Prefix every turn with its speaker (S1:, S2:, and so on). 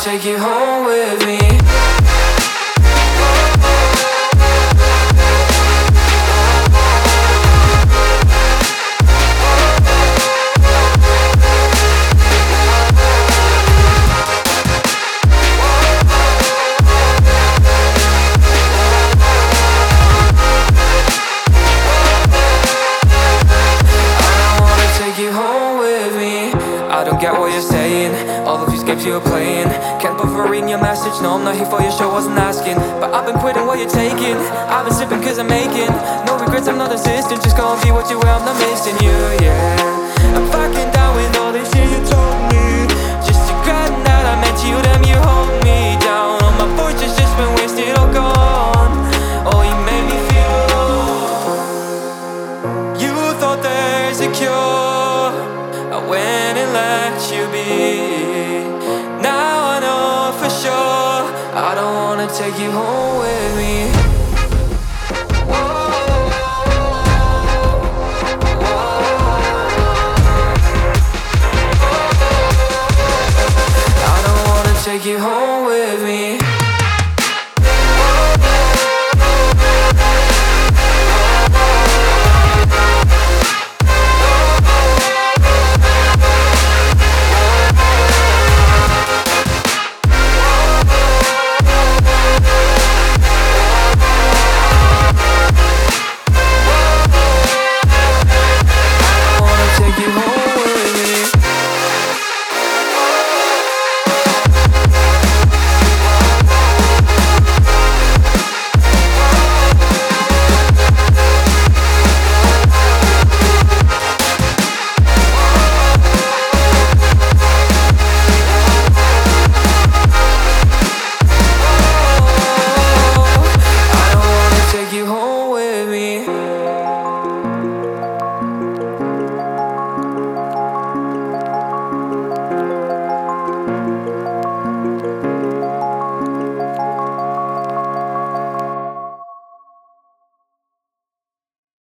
S1: take you home with me. I don't get what you're saying, all of these games you're playing. Can't bother reading your message, no I'm not here for your show, wasn't asking. But I've been quitting what you're taking, I've been sipping cause I'm making no regrets, I'm not assistant, just go and be what you were, I'm not missing you, yeah. I'm fucking down with all this shit you told me, just regretting that I met you, damn you hold